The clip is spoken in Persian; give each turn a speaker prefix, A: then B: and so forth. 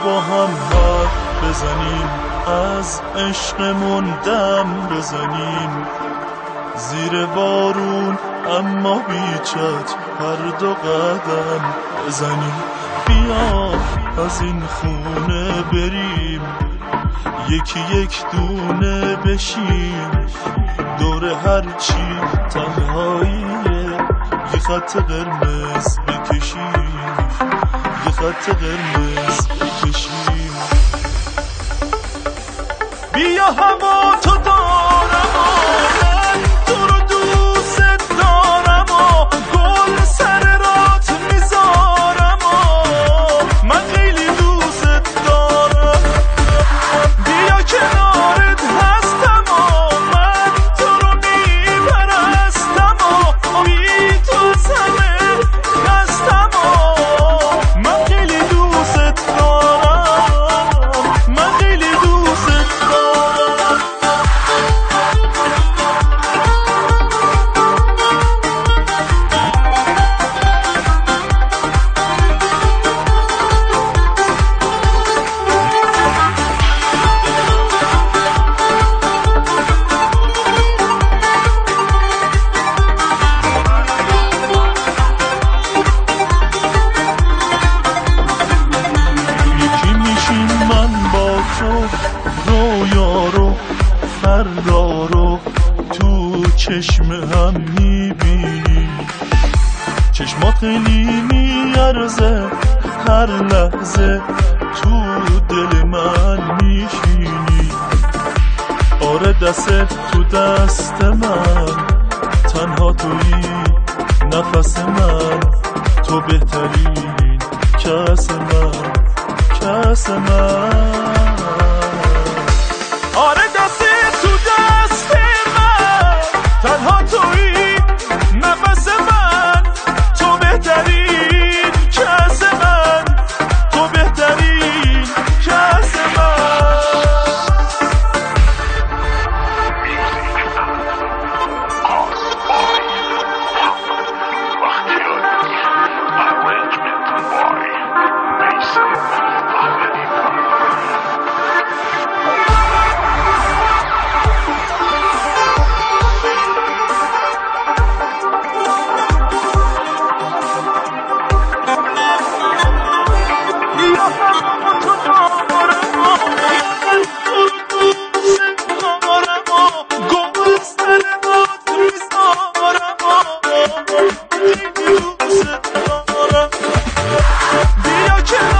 A: با هم حرف بزنیم، از عشقمون دم بزنیم، زیر بارون اما بیچت هر دو قدم بزنیم. بیا از این خونه بریم، یکی یک دونه بشیم، دور هرچی تنهاییه یه خط قرمز بکشیم، یه خط قرمز بکشیم. بیا هوا تو دارم و من تو رو دوست دارم و گل سر رات میذارم و من خیلی دوست دارم. بیا کنارت هستم و من تو رو میپرستم و بی تو از همه خستم و من خیلی دوست دارم، من خیلی دوست دارم. یکی میشیم من با تو، رویا رو فردا رو تو چشم هم میبینیم، چشمات خیلی میارزه هر لحظه تو دل من میشینی. آره دست تو دست من، تنها تویی نفس من، تو بهترین کس من، کس من. آره دست تو دست من، تنها تویی نفس من، تو بهترین کس من، تو بهترین کس من. بیا که